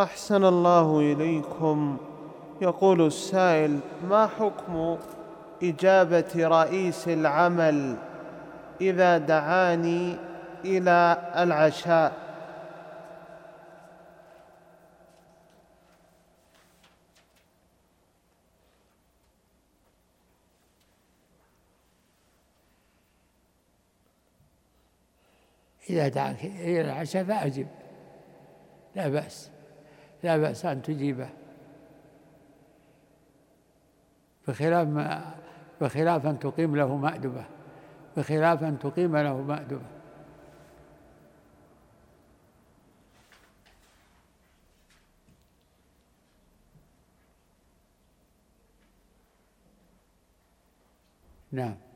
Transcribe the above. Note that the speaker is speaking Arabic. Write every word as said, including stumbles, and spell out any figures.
أحسن الله إليكم. يقول السائل: ما حكم إجابة رئيس العمل إذا دعاني إلى العشاء؟ إذا دعاك إلى العشاء فأجب، لا بأس، لا بأس أن تجيبه، بخلاف ما بخلاف أن تقيم له مأدبة بخلاف أن تقيم له مأدبة. نعم.